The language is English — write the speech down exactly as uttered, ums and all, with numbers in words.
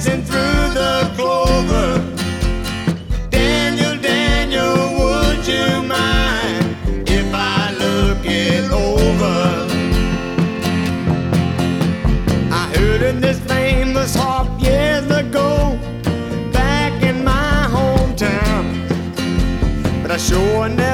dancing through the clover. Daniel, Daniel, would you mind if I look it over? I heard in this famous harp years ago, back in my hometown, but I sure never